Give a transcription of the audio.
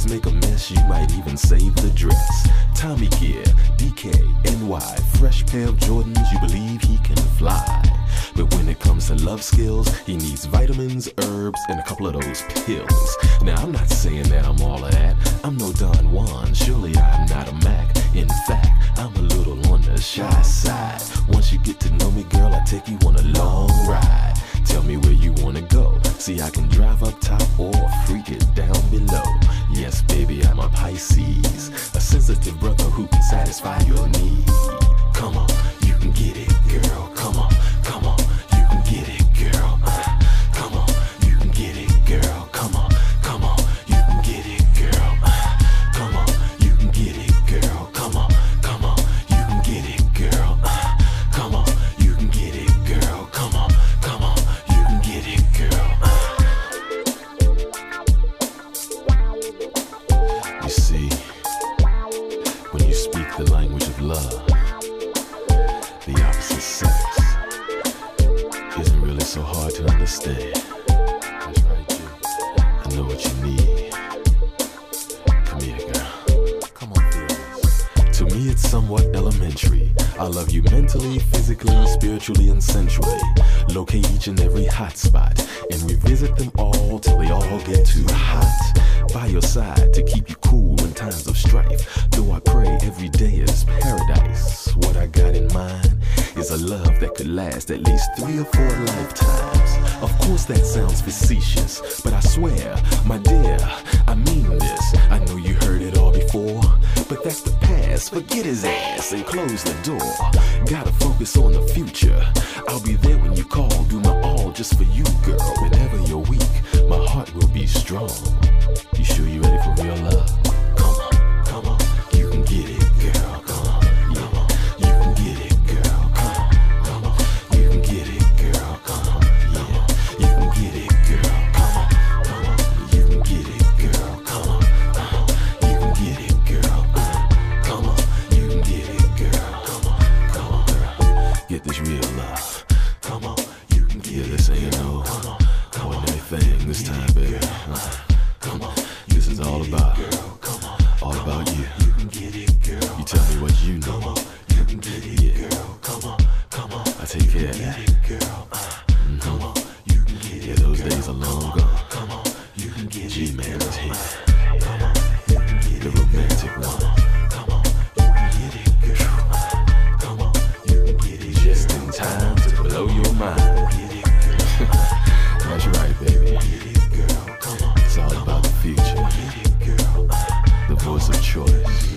boys make a mess, you might even save the dress. Tommy Gear, DK, NY, fresh pair of Jordans, you believe he can fly. But when it comes to love skills, he needs vitamins, herbs, and a couple of those pills. Now, I'm not saying that I'm all of that. I'm no Don Juan, surely I'm not a Mac. In fact, I'm a little on the shy side. Once you get to know me, girl, I take you on a long ride. Tell me where you wanna go. See, I can drive up top or freak it down below. Yes, baby, I'm a Pisces, a sensitive brother who can satisfy your need. Come on, you can get it, girl. Come on, come on, you can get it, girl. Come on, you can get it, girl. Come on, come on, you can get it, girl. Come on, you can get it, girl. Come on, come on, you can get it, girl. Come on, you can get it, girl. Come on, come on, you can get it, girl. You see, when you speak the language of love, the opposite sex isn't really so hard to understand. That's right, G. I know what you need. Come here, girl. Come on, feel this. To me, it's somewhat elementary. I love you mentally, physically, spiritually, and sensually. Locate each and every hot spot and revisit them all till they all get too hot. By your side to keep you cool in times of strife. Though I pray every day is paradise. What I got in mind is a love that could last at least 3 or 4 lifetimes. Of course that sounds facetious, but I swear, my dear, I mean this. I know you heard it all before, but that's the past. Forget his ass and close the door. Gotta focus on the future. I'll be there when you call, do my all just for you, girl. Whenever you're weak, my heart will be strong. You sure you ready for real love? Come on, come on, you can get it, girl. Come on, come on, you can get it, girl. Come on, come on, you can get it, girl. Come on, yeah, you can get it, girl. Come on, come on, you can get it, girl. Come on, you can get it, girl. Come on, you can get it, girl. Come on, girl, get this real love. Come on, you can get it. This ain't no ordinary thing this time, baby. Come on, this is all about you. You can get it, girl. You tell me what you know. Come on, you can get it, girl. Come on, come on. I take care of that. Come on, you can get it. Yeah, those days are long gone. Come on, you can get it. G-Man is here. Come on, you can get it. The romantic one. Come on, you can get it, girl. Come on, you can get it. Just in time to blow your mind. That's right, baby. It's all about the future. The voice of choice.